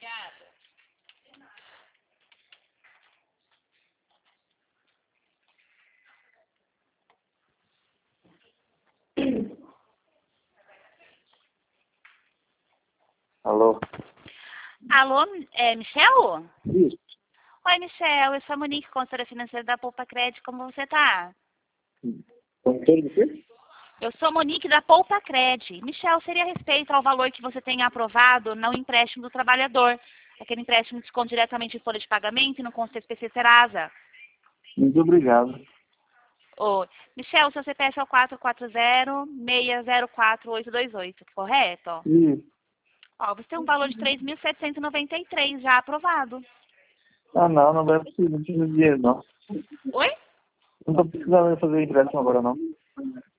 Alô? Alô, Michel? Isso. Oi, Michel, eu sou a Monique, consultora financeira da Poupa Cred, como você tá? Consultor do quê? Eu sou a Monique da Poupa Cred. Michel, seria a respeito ao valor que você tem aprovado no empréstimo do trabalhador, aquele empréstimo que desconta diretamente em folha de pagamento e no consta SPC Serasa. Muito obrigado. Oi. Michel, seu CPF é o 440-604-828, correto? Isso. Ó, você tem um valor de 3.793 já aprovado. Ah, não vai precisar, não precisa de dinheiro, não. Oi? Não tô precisando fazer empréstimo agora, não.